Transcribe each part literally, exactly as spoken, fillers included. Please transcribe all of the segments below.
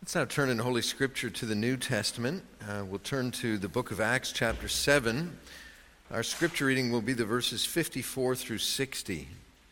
Let's now turn in Holy Scripture to the New Testament. Uh, we'll turn to the book of Acts, chapter seven. Our scripture reading will be the verses fifty-four through sixty.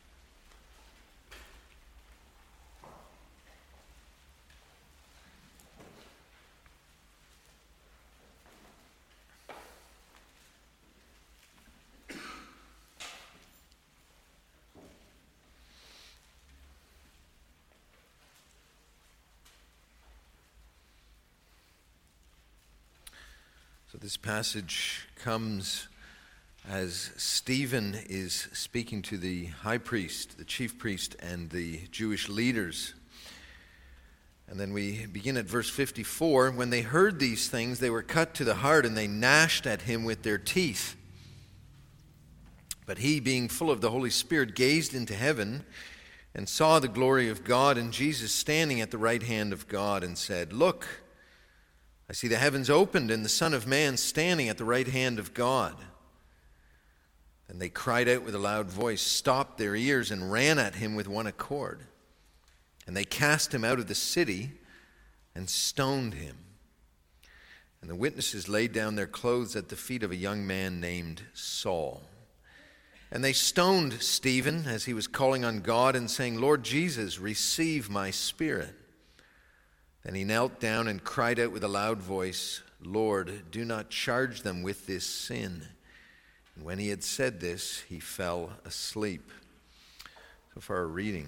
So this passage comes as Stephen is speaking to the high priest, the chief priest, and the Jewish leaders. And then we begin at verse fifty-four. When they heard these things, they were cut to the heart, and they gnashed at him with their teeth. But he, being full of the Holy Spirit, gazed into heaven and saw the glory of God and Jesus standing at the right hand of God, and said, "Look, I see the heavens opened and the Son of Man standing at the right hand of God." Then they cried out with a loud voice, stopped their ears, and ran at him with one accord. And they cast him out of the city and stoned him. And the witnesses laid down their clothes at the feet of a young man named Saul. And they stoned Stephen as he was calling on God and saying, "Lord Jesus, receive my spirit." Then he knelt down and cried out with a loud voice, "Lord, do not charge them with this sin." And when he had said this, he fell asleep. So far, our reading.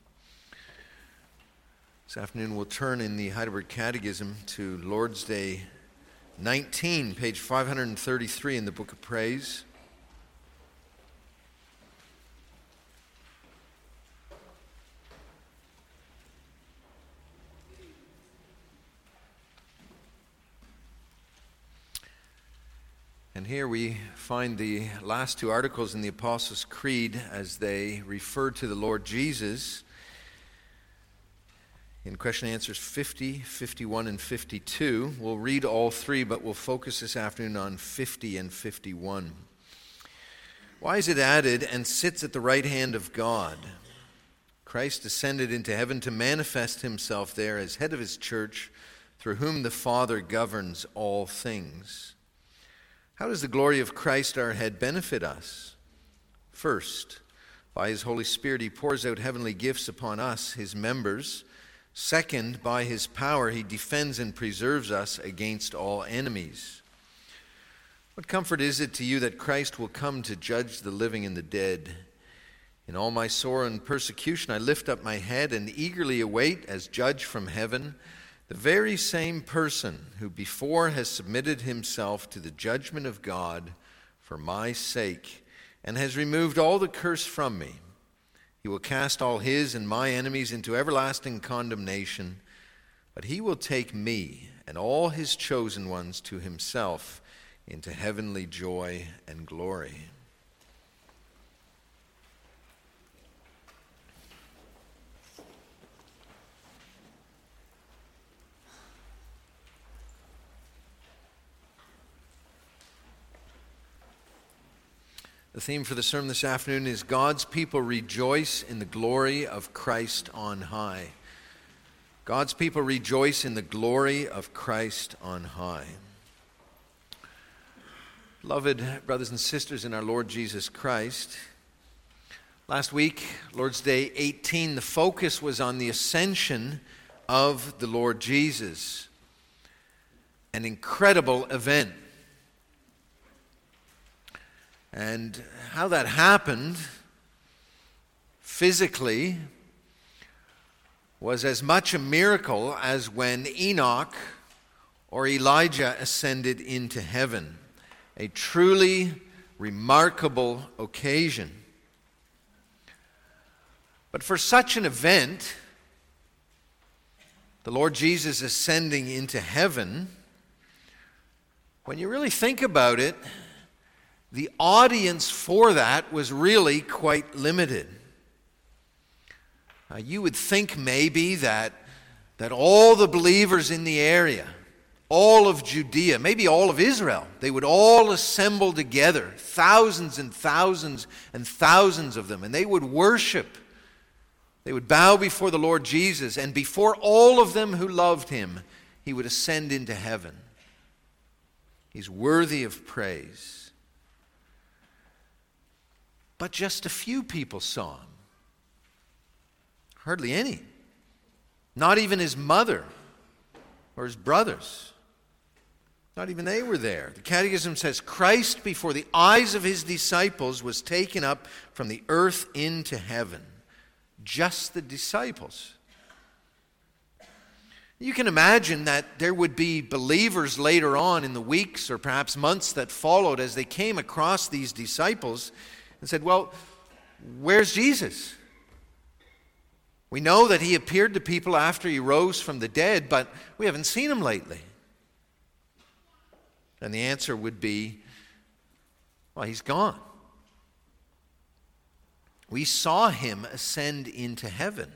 This afternoon, we'll turn in the Heidelberg Catechism to Lord's Day nineteen, page five hundred thirty-three in the Book of Praise. And here we find the last two articles in the Apostles' Creed as they refer to the Lord Jesus. In question and answers fifty, fifty-one, and fifty-two. We'll read all three, but we'll focus this afternoon on fifty and fifty-one. Why is it added, "and sits at the right hand of God"? Christ ascended into heaven to manifest himself there as head of his church, through whom the Father governs all things. How does the glory of Christ our head benefit us? First, by his Holy Spirit he pours out heavenly gifts upon us, his members. Second, by his power he defends and preserves us against all enemies. What comfort is it to you that Christ will come to judge the living and the dead? In all my sorrow and persecution I lift up my head and eagerly await, as judge from heaven, the very same person who before has submitted himself to the judgment of God for my sake and has removed all the curse from me. He will cast all his and my enemies into everlasting condemnation, but he will take me and all his chosen ones to himself into heavenly joy and glory. The theme for the sermon this afternoon is God's people rejoice in the glory of Christ on high. God's people rejoice in the glory of Christ on high. Beloved brothers and sisters in our Lord Jesus Christ, last week, Lord's Day eighteen, the focus was on the ascension of the Lord Jesus. An incredible event. And how that happened physically was as much a miracle as when Enoch or Elijah ascended into heaven. A truly remarkable occasion. But for such an event, the Lord Jesus ascending into heaven, when you really think about it, the audience for that was really quite limited. Uh, you would think maybe that, that all the believers in the area, all of Judea, maybe all of Israel, they would all assemble together, thousands and thousands and thousands of them, and they would worship They would bow before the Lord Jesus, and before all of them who loved him, he would ascend into heaven. He's worthy of praise. But just a few people saw him. Hardly any. Not even his mother or his brothers. Not even they were there. The Catechism says, Christ before the eyes of his disciples was taken up from the earth into heaven. Just the disciples. You can imagine that there would be believers later on in the weeks or perhaps months that followed as they came across these disciples and said, well, where's Jesus? We know that he appeared to people after he rose from the dead, but we haven't seen him lately. And the answer would be, well, he's gone. We saw him ascend into heaven.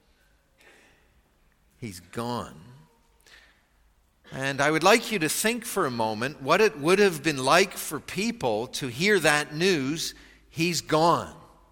He's gone. And I would like you to think for a moment what it would have been like for people to hear that news, he's gone.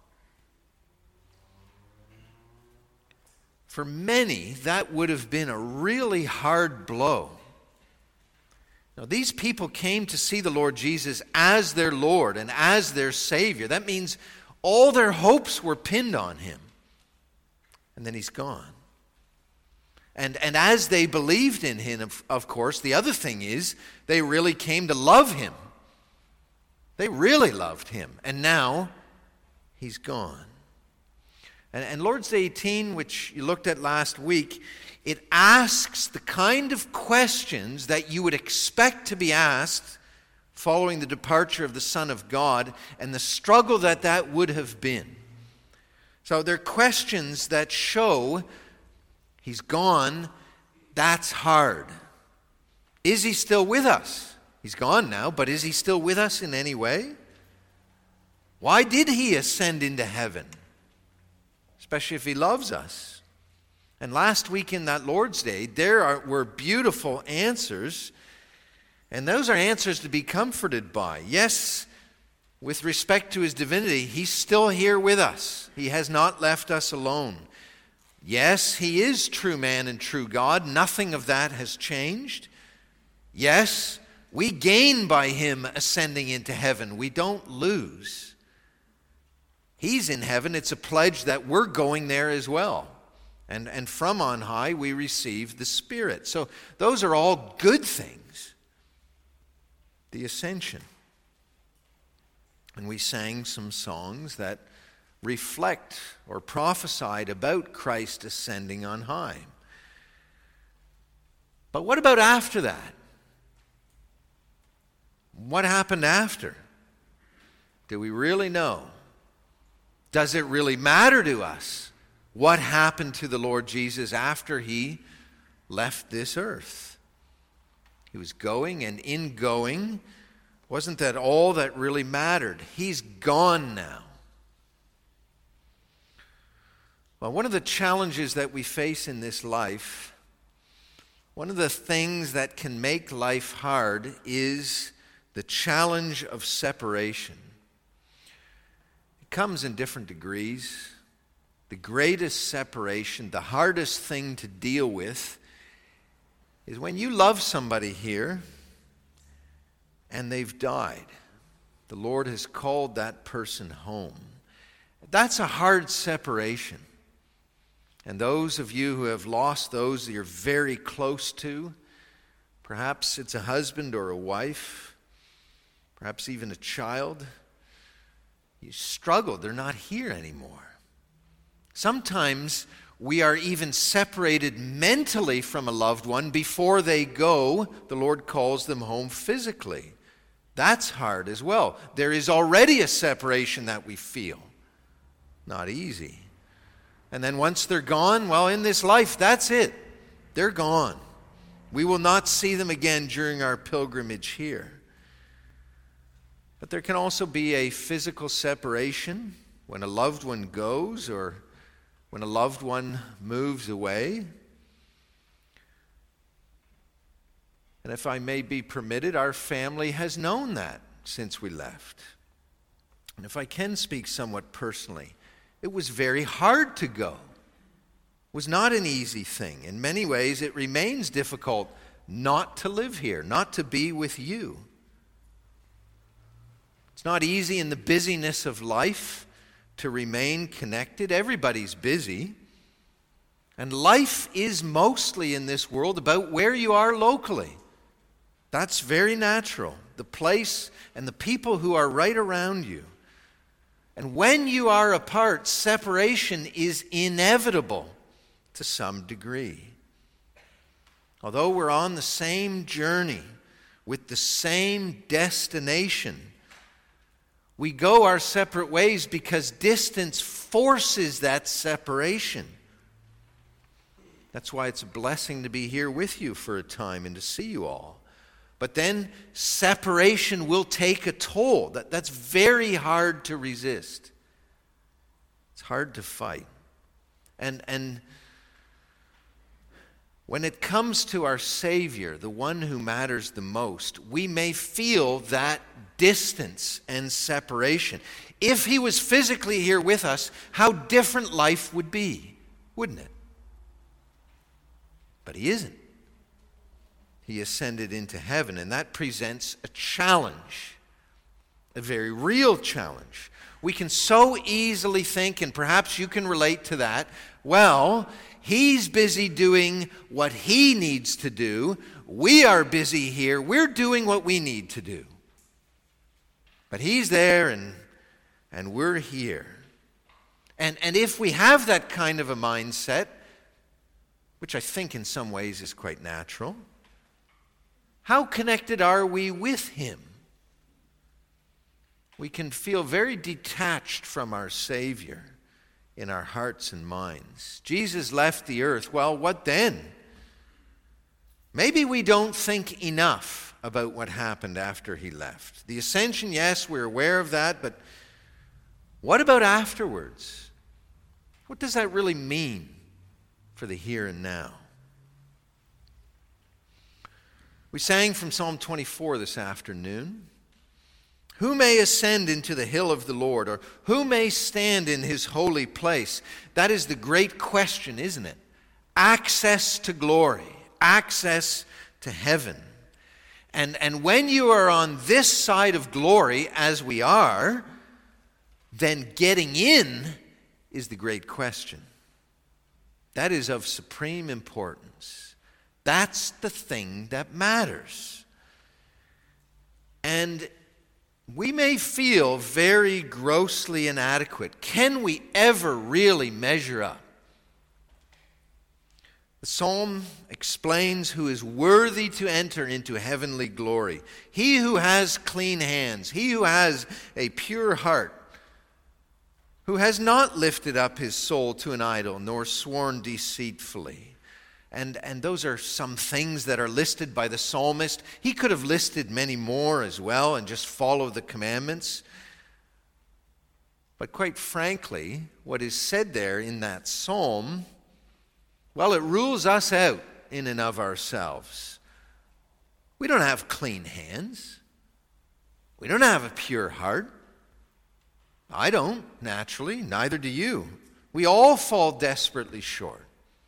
For many, that would have been a really hard blow. Now, these people came to see the Lord Jesus as their Lord and as their Savior. That means all their hopes were pinned on him. And then he's gone. And, and as they believed in him, of, of course, the other thing is they really came to love him. They really loved him. And now he's gone. And, and Lord's Day eighteen, which you looked at last week, it asks the kind of questions that you would expect to be asked following the departure of the Son of God and the struggle that that would have been. So they're questions that show he's gone. That's hard. Is he still with us? He's gone now, but is he still with us in any way? Why did he ascend into heaven? Especially if he loves us. And last week in that Lord's Day, there are, were beautiful answers. And those are answers to be comforted by. Yes, with respect to his divinity, he's still here with us. He has not left us alone. Yes, he is true man and true God. Nothing of that has changed. Yes, we gain by him ascending into heaven. We don't lose. He's in heaven. It's a pledge that we're going there as well. And, and from on high, we receive the Spirit. So those are all good things. The ascension. And we sang some songs that reflect or prophesied about Christ ascending on high. But what about after that? What happened after? Do we really know? Does it really matter to us what happened to the Lord Jesus after he left this earth? He was going, and in going, wasn't that all that really mattered? He's gone now. Well, one of the challenges that we face in this life, one of the things that can make life hard is the challenge of separation. It comes in different degrees. The greatest separation, the hardest thing to deal with, is when you love somebody here and they've died. The Lord has called that person home. That's a hard separation. And those of you who have lost those that you're very close to, perhaps it's a husband or a wife, perhaps even a child, you struggle. They're not here anymore. Sometimes we are even separated mentally from a loved one before they go. The Lord calls them home physically. That's hard as well. There is already a separation that we feel. Not easy. And then once they're gone, well, in this life, that's it. They're gone. We will not see them again during our pilgrimage here. But there can also be a physical separation when a loved one goes or when a loved one moves away. And if I may be permitted, our family has known that since we left. And if I can speak somewhat personally, it was very hard to go. was not an easy thing. In many ways, it remains difficult not to live here, not to be with you. It's not easy in the busyness of life to remain connected. Everybody's busy. And life is mostly in this world about where you are locally. That's very natural. The place and the people who are right around you. And when you are apart, separation is inevitable to some degree. Although we're on the same journey with the same destination, we go our separate ways because distance forces that separation. That's why it's a blessing to be here with you for a time and to see you all. But then separation will take a toll. That, that's very hard to resist. It's hard to fight. And, and when it comes to our Savior, the one who matters the most, we may feel that distance and separation. If he was physically here with us, how different life would be, wouldn't it? But he isn't. He ascended into heaven, and that presents a challenge, a very real challenge. We can so easily think, and perhaps you can relate to that, well, he's busy doing what he needs to do. We are busy here. We're doing what we need to do. But he's there, and, and we're here. And, and if we have that kind of a mindset, which I think in some ways is quite natural, how connected are we with him? We can feel very detached from our Savior in our hearts and minds. Jesus left the earth. Well, what then? Maybe we don't think enough about what happened after he left. The ascension, yes, we're aware of that, but what about afterwards? What does that really mean for the here and now? We sang from Psalm twenty-four this afternoon. Who may ascend into the hill of the Lord, or who may stand in his holy place? That is the great question, isn't it? Access to glory, access to heaven. And, and when you are on this side of glory, as we are, then getting in is the great question. That is of supreme importance. That's the thing that matters. And we may feel very grossly inadequate. Can we ever really measure up? The psalm explains who is worthy to enter into heavenly glory. He who has clean hands, he who has a pure heart, who has not lifted up his soul to an idol, nor sworn deceitfully. And, and those are some things that are listed by the psalmist. He could have listed many more as well and just follow the commandments. But quite frankly, what is said there in that psalm, well, it rules us out in and of ourselves. We don't have clean hands. We don't have a pure heart. I don't, naturally. Neither do you. We all fall desperately short.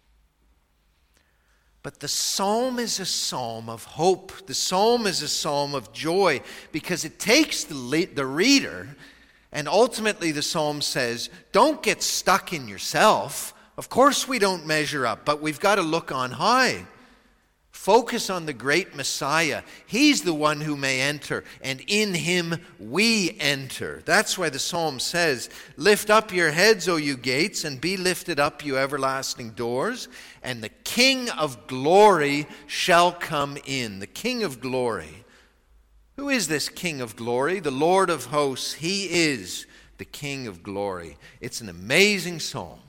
But the psalm is a psalm of hope. The psalm is a psalm of joy because it takes the, le- the reader, and ultimately the psalm says, don't get stuck in yourself. Of course we don't measure up, but we've got to look on high. Focus on the great Messiah. He's the one who may enter, and in him we enter. That's why the psalm says, lift up your heads, O you gates, and be lifted up, you everlasting doors, and the King of glory shall come in. The King of glory. Who is this King of glory? The Lord of hosts. He is the King of glory. It's an amazing psalm.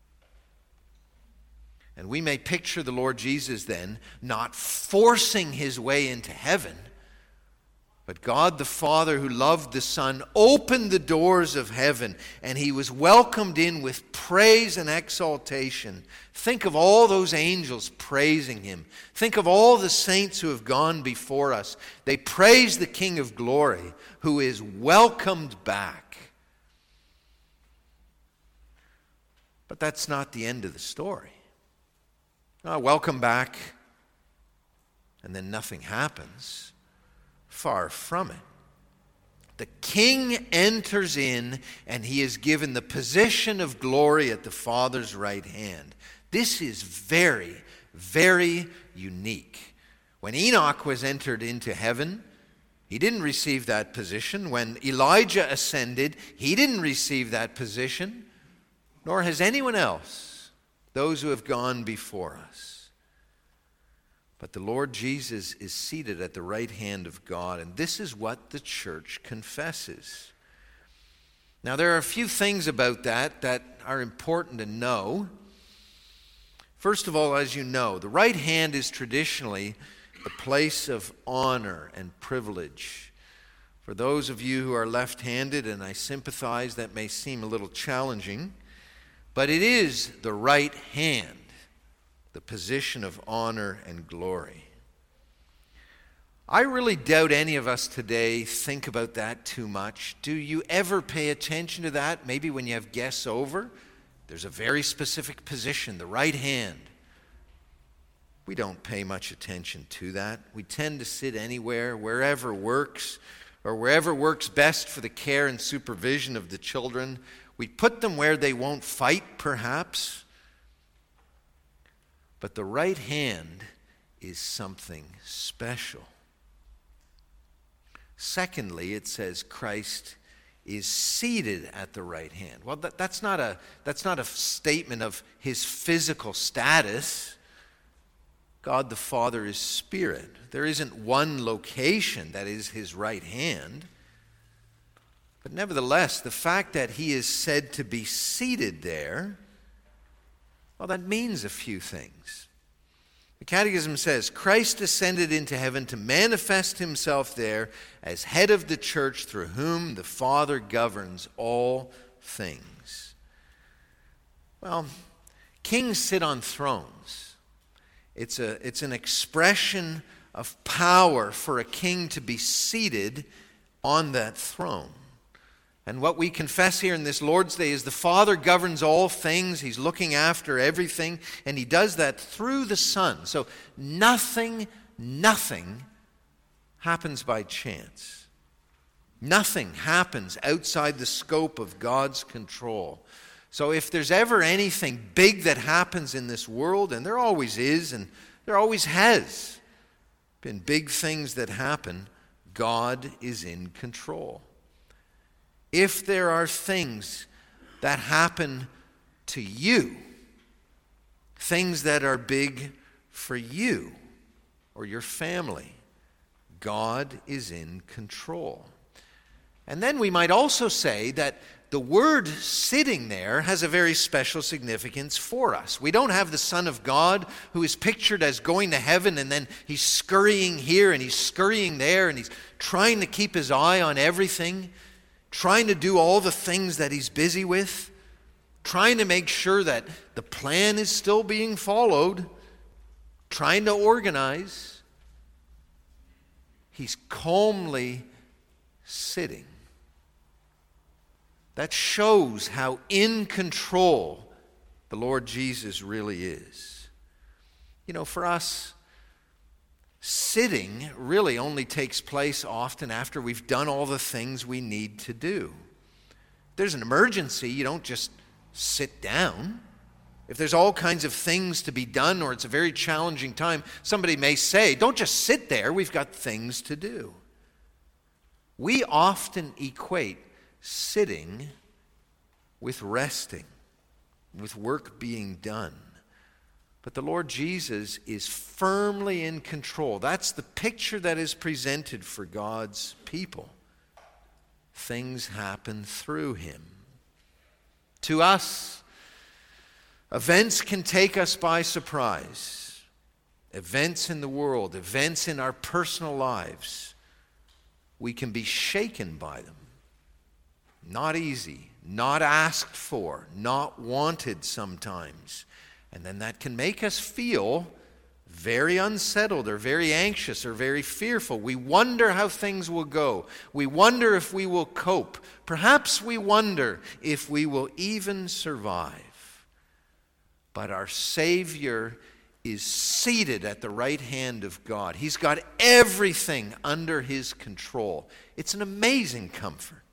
And we may picture the Lord Jesus then not forcing his way into heaven, but God the Father who loved the Son opened the doors of heaven and he was welcomed in with praise and exaltation. Think of all those angels praising him. Think of all the saints who have gone before us. They praise the King of glory who is welcomed back. But that's not the end of the story. Oh, welcome back, and then nothing happens. Far from it. The king enters in, and he is given the position of glory at the Father's right hand. This is very, very unique. When Enoch was entered into heaven, he didn't receive that position. When Elijah ascended, he didn't receive that position, nor has anyone else, those who have gone before us. But the Lord Jesus is seated at the right hand of God, and this is what the church confesses. Now, there are a few things about that that are important to know. First of all, as you know, the right hand is traditionally the place of honor and privilege. For those of you who are left-handed, and I sympathize, that may seem a little challenging, but it is the right hand, the position of honor and glory. I really doubt any of us today think about that too much. Do you ever pay attention to that? Maybe when you have guests over, there's a very specific position, the right hand. We don't pay much attention to that. We tend to sit anywhere, wherever works, or wherever works best for the care and supervision of the children. We put them where they won't fight, perhaps. But the right hand is something special. Secondly, it says Christ is seated at the right hand. Well, that, that's not a, that's not a statement of his physical status. God the Father is spirit. There isn't one location that is his right hand. But nevertheless, the fact that he is said to be seated there, well, that means a few things. The Catechism says, Christ ascended into heaven to manifest himself there as head of the church through whom the Father governs all things. Well, kings sit on thrones. It's a, it's an expression of power for a king to be seated on that throne. And what we confess here in this Lord's Day is the Father governs all things. He's looking after everything, and he does that through the Son. So nothing, nothing happens by chance. Nothing happens outside the scope of God's control. So if there's ever anything big that happens in this world, and there always is, and there always has been big things that happen, God is in control. If there are things that happen to you, things that are big for you or your family, God is in control. And then we might also say that the word sitting there has a very special significance for us. We don't have the Son of God who is pictured as going to heaven and then he's scurrying here and he's scurrying there and he's trying to keep his eye on everything, trying to do all the things that he's busy with, trying to make sure that the plan is still being followed, trying to organize. He's calmly sitting. That shows how in control the Lord Jesus really is. You know, for us, sitting really only takes place often after we've done all the things we need to do. If there's an emergency, you don't just sit down. If there's all kinds of things to be done or it's a very challenging time, somebody may say, don't just sit there, we've got things to do. We often equate sitting with resting, with work being done. But the Lord Jesus is firmly in control. That's the picture that is presented for God's people. Things happen through him. To us, events can take us by surprise. Events in the world, events in our personal lives, we can be shaken by them. Not easy, not asked for, not wanted sometimes. And then that can make us feel very unsettled or very anxious or very fearful. We wonder how things will go. We wonder if we will cope. Perhaps we wonder if we will even survive. But our Savior is seated at the right hand of God. He's got everything under his control. It's an amazing comfort.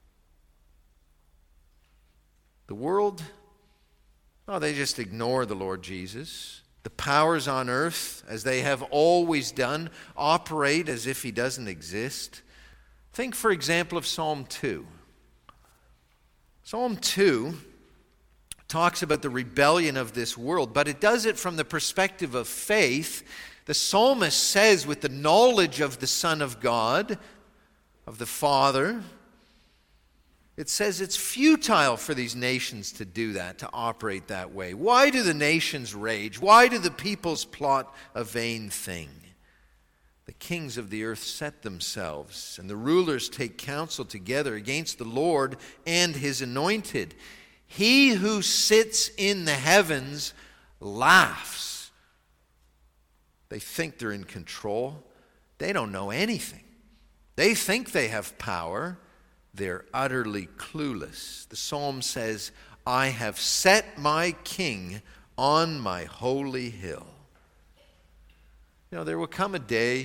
The world, oh, they just ignore the Lord Jesus. The powers on earth, as they have always done, operate as if he doesn't exist. Think, for example, of Psalm two. Psalm two talks about the rebellion of this world, but it does it from the perspective of faith. The psalmist says, with the knowledge of the Son of God, of the Father, it says it's futile for these nations to do that, to operate that way. Why do the nations rage? Why do the peoples plot a vain thing? The kings of the earth set themselves, and the rulers take counsel together against the Lord and his anointed. He who sits in the heavens laughs. They think they're in control. They don't know anything. They think they have power. They're utterly clueless. The psalm says, I have set my king on my holy hill. You know, there will come a day,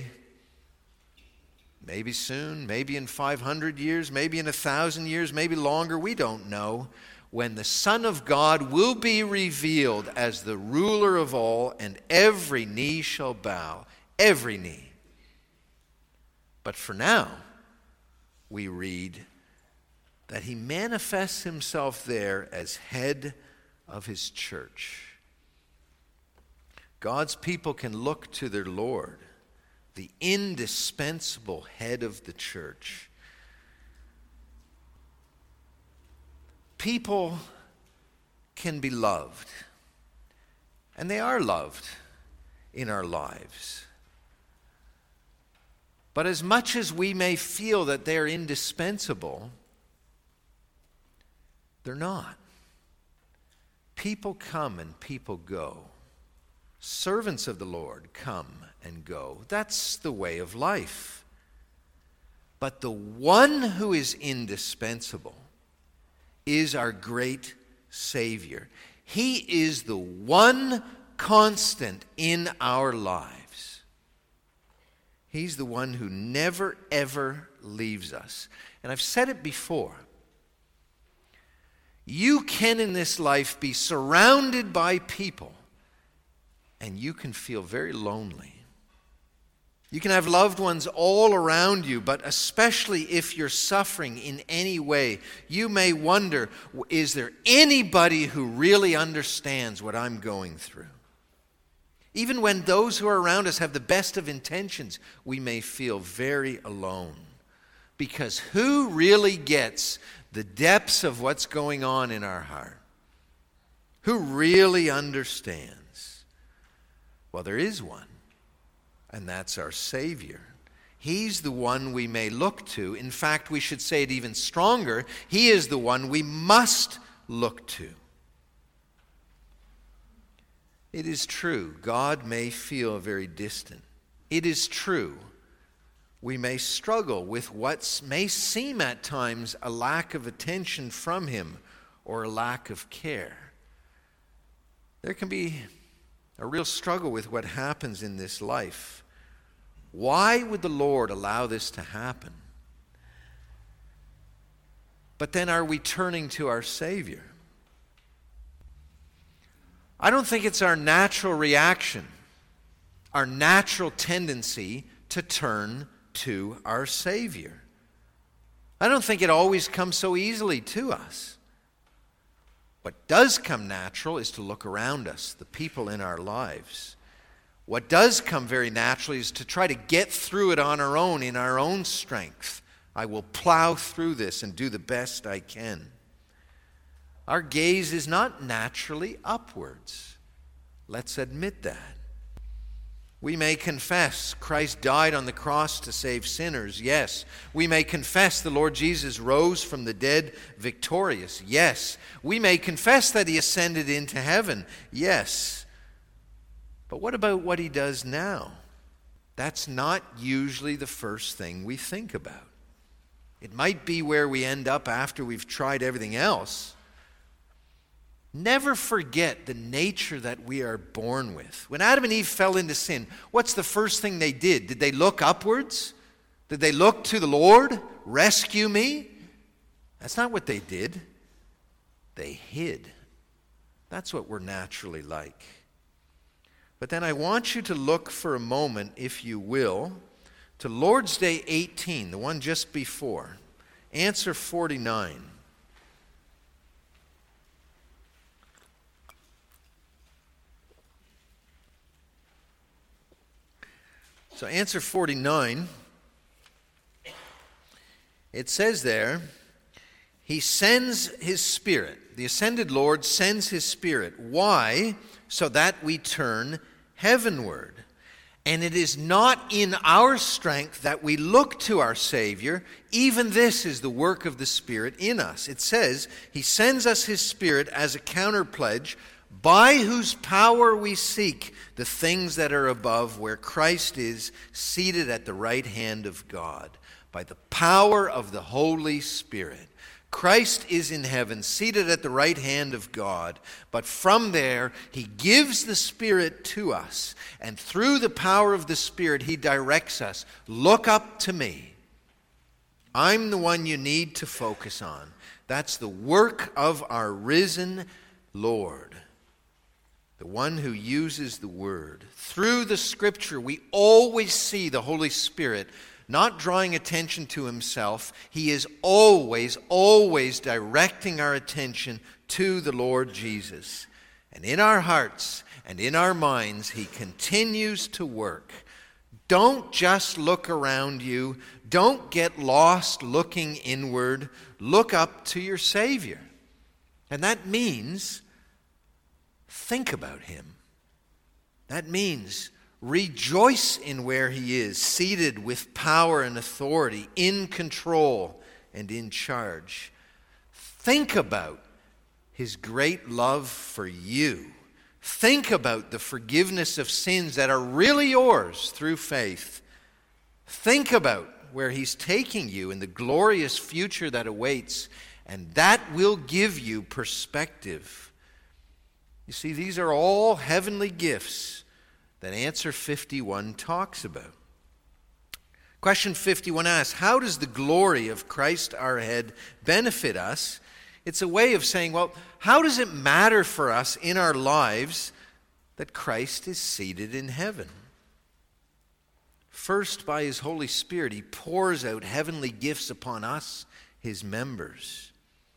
maybe soon, maybe in five hundred years, maybe in a thousand years, maybe longer, we don't know, when the Son of God will be revealed as the ruler of all, and every knee shall bow, every knee. But for now, we read that he manifests himself there as head of his church. God's people can look to their Lord, the indispensable head of the church. People can be loved, and they are loved in our lives. But as much as we may feel that they're indispensable, they're not. People come and people go. Servants of the Lord come and go. That's the way of life. But the one who is indispensable is our great Savior. He is the one constant in our lives. He's the one who never, ever leaves us. And I've said it before. You can in this life be surrounded by people, and you can feel very lonely. You can have loved ones all around you, but especially if you're suffering in any way, you may wonder, is there anybody who really understands what I'm going through? Even when those who are around us have the best of intentions, we may feel very alone. Because who really gets the depths of what's going on in our heart? Who really understands? Well, there is one, and that's our Savior. He's the one we may look to. In fact, we should say it even stronger. He is the one we must look to. It is true, God may feel very distant. It is true, we may struggle with what may seem at times a lack of attention from him or a lack of care. There can be a real struggle with what happens in this life. Why would the Lord allow this to happen? But then are we turning to our Savior? I don't think it's our natural reaction, our natural tendency to turn to our Savior. I don't think it always comes so easily to us. What does come natural is to look around us, the people in our lives. What does come very naturally is to try to get through it on our own, in our own strength. I will plow through this and do the best I can. Our gaze is not naturally upwards. Let's admit that. We may confess Christ died on the cross to save sinners, yes. We may confess the Lord Jesus rose from the dead victorious, yes. We may confess that he ascended into heaven, yes. But what about what he does now? That's not usually the first thing we think about. It might be where we end up after we've tried everything else. Never forget the nature that we are born with. When Adam and Eve fell into sin, what's the first thing they did? Did they look upwards? Did they look to the Lord? Rescue me? That's not what they did. They hid. That's what we're naturally like. But then I want you to look for a moment, if you will, to Lord's Day eighteen, the one just before. Answer forty-nine. So answer forty-nine, it says there, he sends his Spirit. The ascended Lord sends his Spirit. Why? So that we turn heavenward. And it is not in our strength that we look to our Savior. Even this is the work of the Spirit in us. It says, he sends us his Spirit as a counterpledge, by whose power we seek the things that are above, where Christ is seated at the right hand of God. By the power of the Holy Spirit. Christ is in heaven, seated at the right hand of God. But from there, he gives the Spirit to us. And through the power of the Spirit, he directs us. Look up to me. I'm the one you need to focus on. That's the work of our risen Lord. The one who uses the Word. Through the Scripture, we always see the Holy Spirit not drawing attention to himself. He is always, always directing our attention to the Lord Jesus. And in our hearts and in our minds, he continues to work. Don't just look around you. Don't get lost looking inward. Look up to your Savior. And that means think about him. That means rejoice in where he is, seated with power and authority, in control and in charge. Think about his great love for you. Think about the forgiveness of sins that are really yours through faith. Think about where he's taking you and the glorious future that awaits, and that will give you perspective. You see, these are all heavenly gifts that answer fifty-one talks about. Question fifty-one asks, how does the glory of Christ our head benefit us? It's a way of saying, well, how does it matter for us in our lives that Christ is seated in heaven? First, by his Holy Spirit, he pours out heavenly gifts upon us, his members.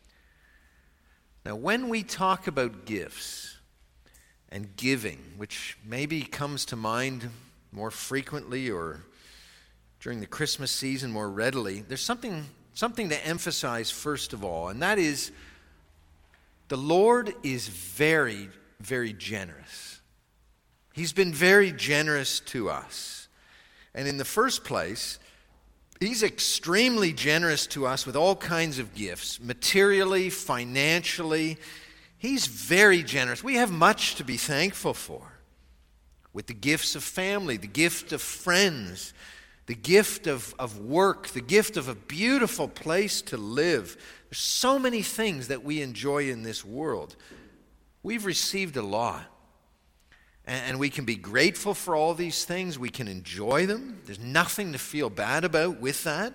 Now, when we talk about gifts and giving, which maybe comes to mind more frequently or during the Christmas season more readily, there's something, something to emphasize first of all, and that is the Lord is very, very generous. He's been very generous to us. And in the first place, he's extremely generous to us with all kinds of gifts, materially, financially. He's very generous. We have much to be thankful for. With the gifts of family, the gift of friends, the gift of, of work, the gift of a beautiful place to live. There's so many things that we enjoy in this world. We've received a lot. And, and we can be grateful for all these things. We can enjoy them. There's nothing to feel bad about with that.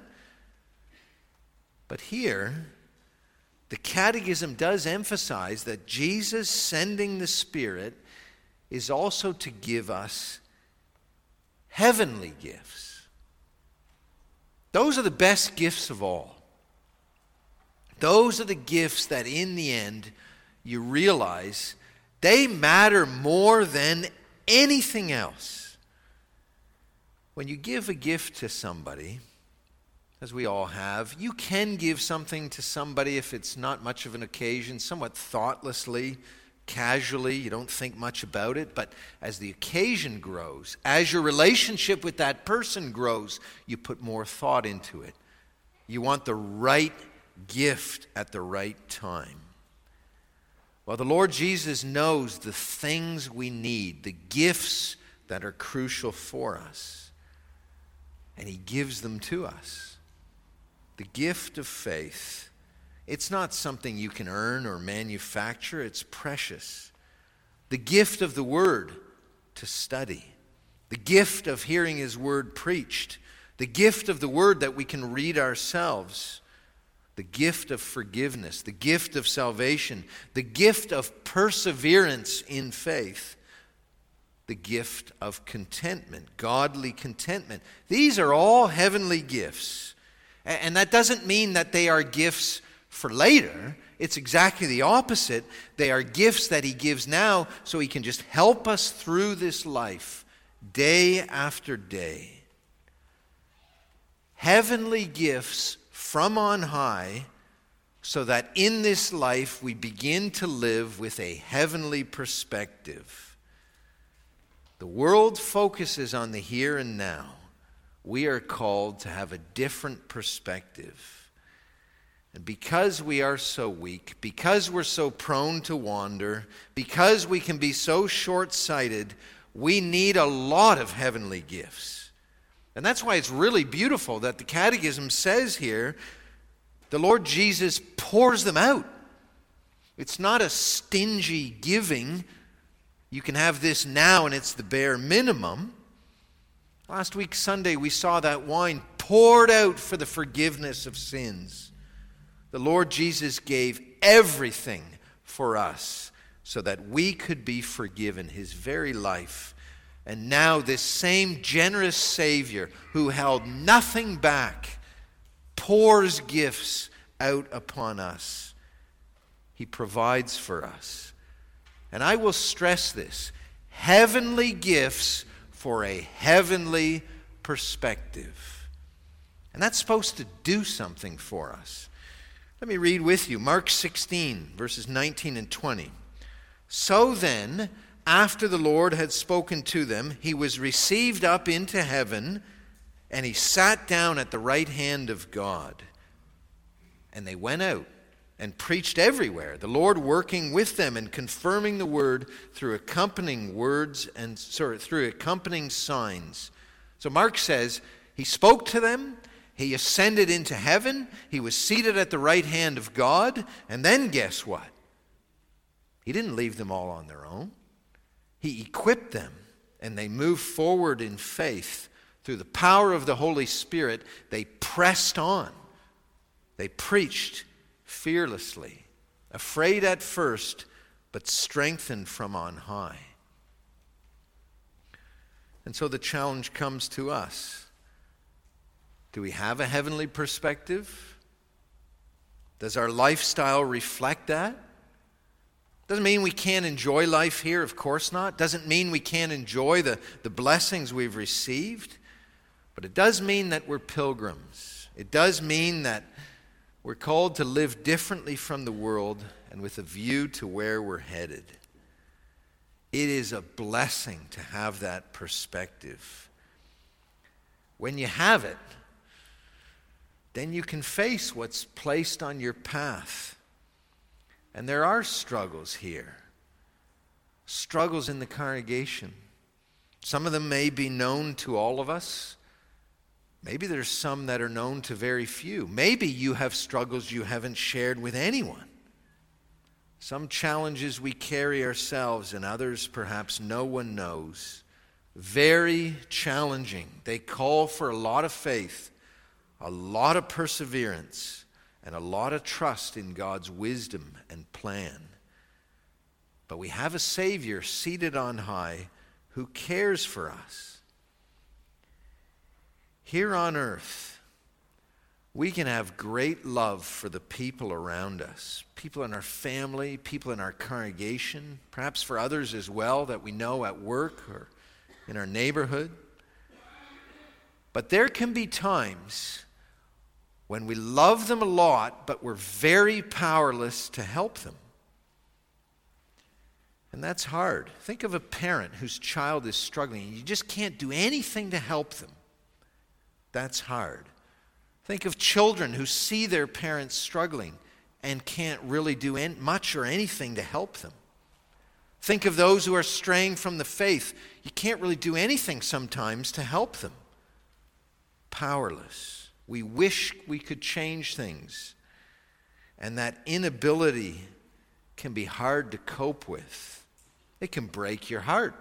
But here, the Catechism does emphasize that Jesus sending the Spirit is also to give us heavenly gifts. Those are the best gifts of all. Those are the gifts that in the end you realize they matter more than anything else. When you give a gift to somebody, as we all have, you can give something to somebody if it's not much of an occasion, somewhat thoughtlessly, casually, you don't think much about it. But as the occasion grows, as your relationship with that person grows, you put more thought into it. You want the right gift at the right time. Well, the Lord Jesus knows the things we need, the gifts that are crucial for us, and he gives them to us. The gift of faith It's not something you can earn or manufacture. It's precious. The gift of the Word to study. The gift of hearing His Word preached. The gift of the Word that we can read ourselves. The gift of forgiveness. The gift of salvation. The gift of perseverance in faith. The gift of contentment. Godly contentment. These are all heavenly gifts. And that doesn't mean that they are gifts for later. It's exactly the opposite. They are gifts that He gives now so He can just help us through this life day after day. Heavenly gifts from on high so that in this life we begin to live with a heavenly perspective. The world focuses on the here and now. We are called to have a different perspective. And because we are so weak, because we're so prone to wander, because we can be so short-sighted, we need a lot of heavenly gifts. And that's why it's really beautiful that the Catechism says here, the Lord Jesus pours them out. It's not a stingy giving. You can have this now and it's the bare minimum. Last week, Sunday, we saw that wine poured out for the forgiveness of sins. The Lord Jesus gave everything for us so that we could be forgiven, His very life. And now this same generous Savior who held nothing back pours gifts out upon us. He provides for us. And I will stress this, heavenly gifts for a heavenly perspective. And that's supposed to do something for us. Let me read with you Mark sixteen, verses nineteen and twenty. So then, after the Lord had spoken to them, He was received up into heaven, and He sat down at the right hand of God. And they went out and preached everywhere, the Lord working with them and confirming the word through accompanying words and sorry, through accompanying signs. So Mark says, He spoke to them, He ascended into heaven, He was seated at the right hand of God, and then guess what? He didn't leave them all on their own. He equipped them, and they moved forward in faith. Through the power of the Holy Spirit, they pressed on. They preached fearlessly, afraid at first, but strengthened from on high. And so the challenge comes to us. Do we have a heavenly perspective? Does our lifestyle reflect that? Doesn't mean we can't enjoy life here, of course not. Doesn't mean we can't enjoy the, the blessings we've received. But it does mean that we're pilgrims. It does mean that we're called to live differently from the world and with a view to where we're headed. It is a blessing to have that perspective. When you have it, then you can face what's placed on your path. And there are struggles here. Struggles in the congregation. Some of them may be known to all of us. Maybe there's some that are known to very few. Maybe you have struggles you haven't shared with anyone. Some challenges we carry ourselves and others perhaps no one knows. Very challenging. They call for a lot of faith, a lot of perseverance, and a lot of trust in God's wisdom and plan. But we have a Savior seated on high who cares for us. Here on earth, we can have great love for the people around us, people in our family, people in our congregation, perhaps for others as well that we know at work or in our neighborhood. But there can be times when we love them a lot, but we're very powerless to help them. And that's hard. Think of a parent whose child is struggling, and you just can't do anything to help them. That's hard. Think of children who see their parents struggling and can't really do any, much or anything to help them. Think of those who are straying from the faith. You can't really do anything sometimes to help them. Powerless. We wish we could change things. And that inability can be hard to cope with. It can break your heart.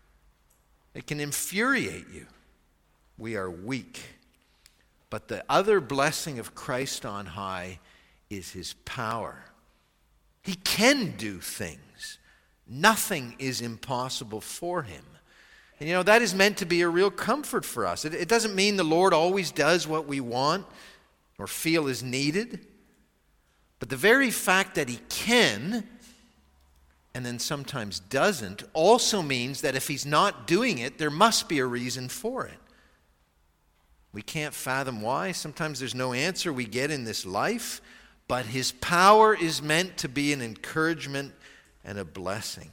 It can infuriate you. We are weak. But the other blessing of Christ on high is his power. He can do things. Nothing is impossible for him. And you know, that is meant to be a real comfort for us. It, it doesn't mean the Lord always does what we want or feel is needed. But the very fact that he can, and then sometimes doesn't, also means that if he's not doing it, there must be a reason for it. We can't fathom why. Sometimes there's no answer we get in this life, but his power is meant to be an encouragement and a blessing.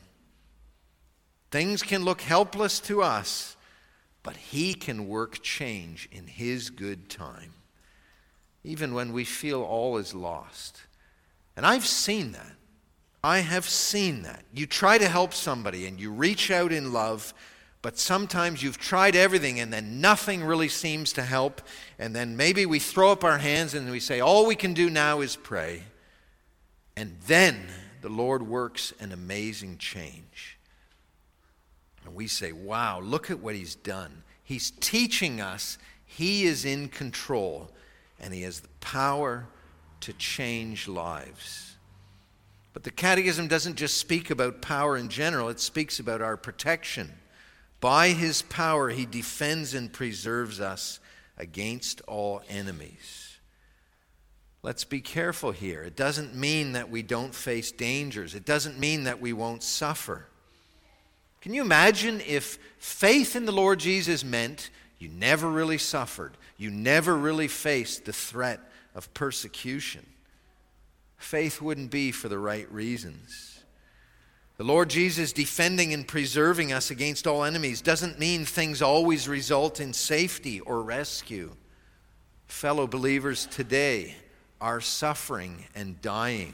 Things can look helpless to us, but he can work change in his good time, even when we feel all is lost. And I've seen that. I have seen that. You try to help somebody and you reach out in love, but sometimes you've tried everything and then nothing really seems to help. And then maybe we throw up our hands and we say, all we can do now is pray. And then the Lord works an amazing change. And we say, wow, look at what he's done. He's teaching us he is in control and he has the power to change lives. But the Catechism doesn't just speak about power in general, it speaks about our protection. By his power, he defends and preserves us against all enemies. Let's be careful here. It doesn't mean that we don't face dangers. It doesn't mean that we won't suffer. Can you imagine if faith in the Lord Jesus meant you never really suffered, you never really faced the threat of persecution? Faith wouldn't be for the right reasons. The Lord Jesus defending and preserving us against all enemies doesn't mean things always result in safety or rescue. Fellow believers today are suffering and dying.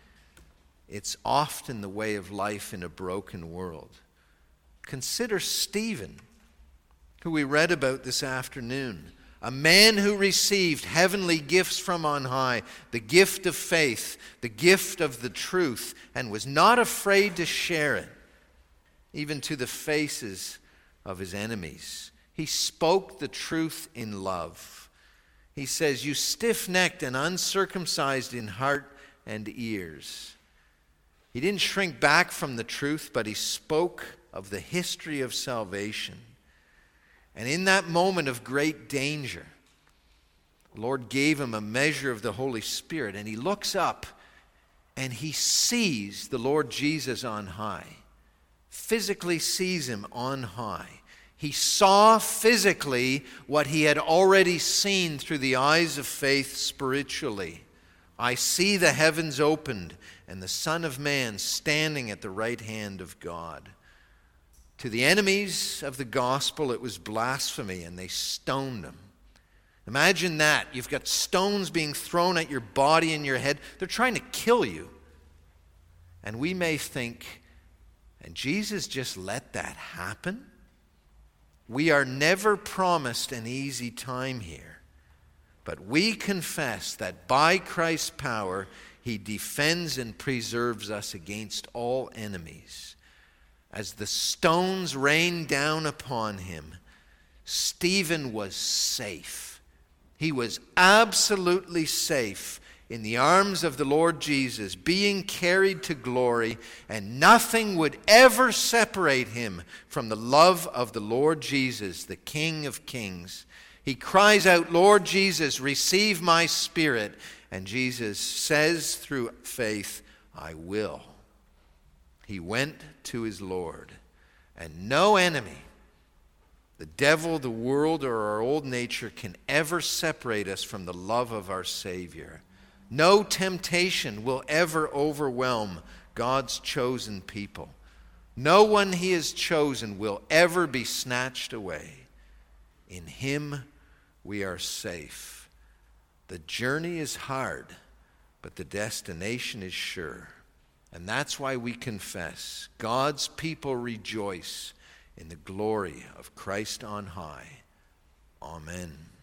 It's often the way of life in a broken world. Consider Stephen, who we read about this afternoon. A man who received heavenly gifts from on high, the gift of faith, the gift of the truth, and was not afraid to share it, even to the faces of his enemies. He spoke the truth in love. He says, you stiff-necked and uncircumcised in heart and ears. He didn't shrink back from the truth, but he spoke of the history of salvation. And in that moment of great danger, the Lord gave him a measure of the Holy Spirit, and he looks up and he sees the Lord Jesus on high, physically sees him on high. He saw physically what he had already seen through the eyes of faith spiritually. I see the heavens opened and the Son of Man standing at the right hand of God. To the enemies of the gospel, it was blasphemy, and they stoned him. Imagine that. You've got stones being thrown at your body and your head. They're trying to kill you. And we may think, and Jesus just let that happen? We are never promised an easy time here. But we confess that by Christ's power, he defends and preserves us against all enemies. As the stones rained down upon him, Stephen was safe. He was absolutely safe in the arms of the Lord Jesus, being carried to glory, and nothing would ever separate him from the love of the Lord Jesus, the King of Kings. He cries out, Lord Jesus, receive my spirit. And Jesus says through faith, I will. He went to his Lord, and no enemy, the devil, the world, or our old nature can ever separate us from the love of our Savior. No temptation will ever overwhelm God's chosen people. No one he has chosen will ever be snatched away. In him we are safe. The journey is hard, but the destination is sure. And that's why we confess, God's people rejoice in the glory of Christ on high. Amen.